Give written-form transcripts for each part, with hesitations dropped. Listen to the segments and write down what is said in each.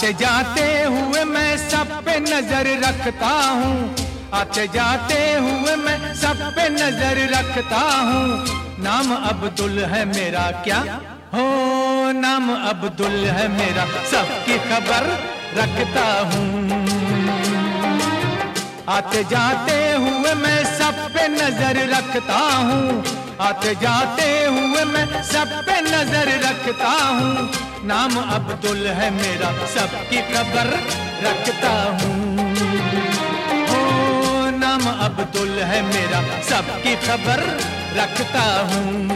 आते जाते हुए मैं सब पे नजर रखता हूँ, आते जाते हुए मैं सब पे नजर रखता हूँ। नाम अब्दुल है मेरा क्या हो, नाम अब्दुल है मेरा, सबकी खबर रखता हूँ। आते जाते हुए मैं सब पे नजर रखता हूँ, आते जाते हुए मैं सब पे नजर रखता हूँ। नाम अब्दुल है मेरा, सबकी खबर रखता हूँ। ओ नाम अब्दुल है मेरा, सबकी खबर रखता हूँ।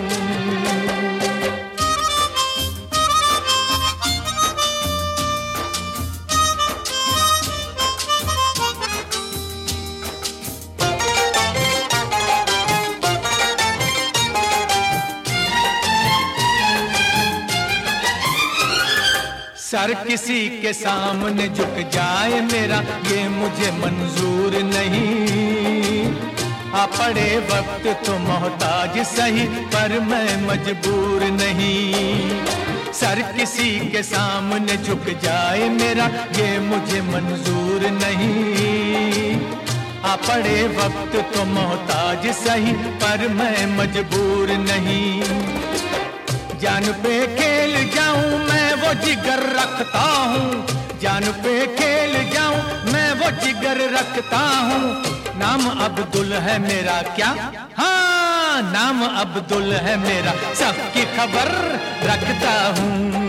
सर किसी के सामने झुक जाए मेरा, ये मुझे मंजूर नहीं। आ पड़े वक्त तो मोहताज सही, पर मैं मजबूर नहीं। सर किसी के सामने झुक जाए मेरा, ये मुझे मंजूर नहीं। आ पड़े वक्त तो मोहताज सही, पर मैं मजबूर नहीं। जान पे खेल जाऊं मैं वो जिगर रखता हूँ, जान पे खेल जाऊं मैं वो जिगर रखता हूँ। नाम अब्दुल है मेरा क्या, हाँ नाम अब्दुल है मेरा, सबकी खबर रखता हूँ।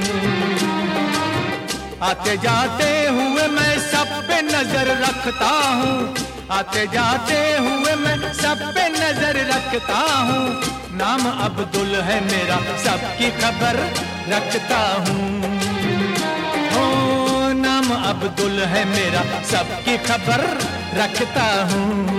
आते जाते हुए मैं सब पे नजर रखता हूँ, आते जाते हुए मैं सब पे नजर रखता हूँ। नाम अब्दुल है मेरा, सबकी खबर रखता हूँ। ओ नाम अब्दुल है मेरा, सबकी खबर रखता हूँ।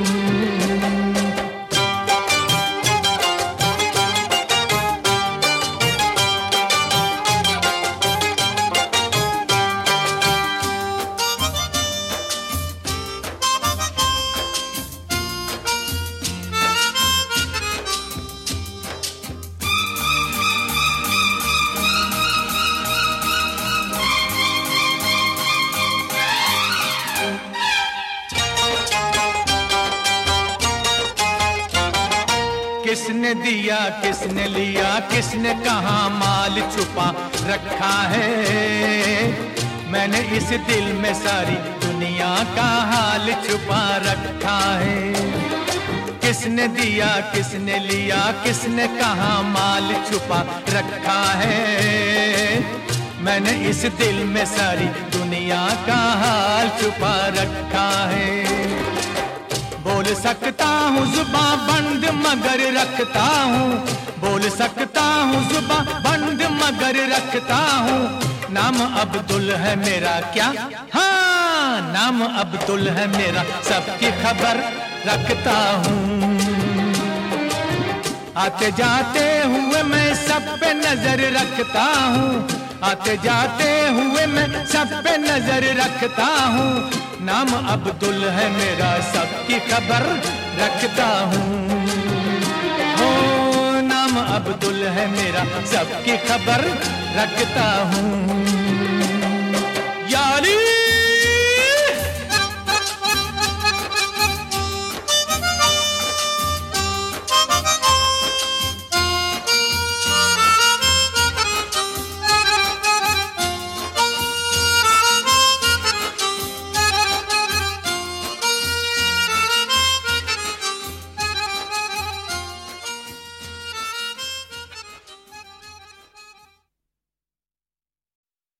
किसने दिया किसने लिया, किसने कहाँ माल छुपा रखा है। मैंने इस दिल में सारी दुनिया का हाल छुपा रखा है। किसने दिया किसने लिया, किसने कहाँ माल छुपा रखा है। मैंने इस दिल में सारी दुनिया का हाल छुपा रखा है। बोल सकता हूँ जुबां बंद मगर रखता हूँ, बोल सकता हूँ जुबां बंद मगर रखता हूँ। नाम अब्दुल है मेरा क्या, हाँ नाम अब्दुल है मेरा, सबकी खबर रखता हूँ। आते जाते हुए मैं सब पे नजर रखता हूँ, आते जाते हुए मैं सब पे नजर रखता हूँ। नाम अब्दुल है मेरा, सबकी खबर रखता हूँ। ओ नाम अब्दुल है मेरा, सबकी खबर रखता हूँ।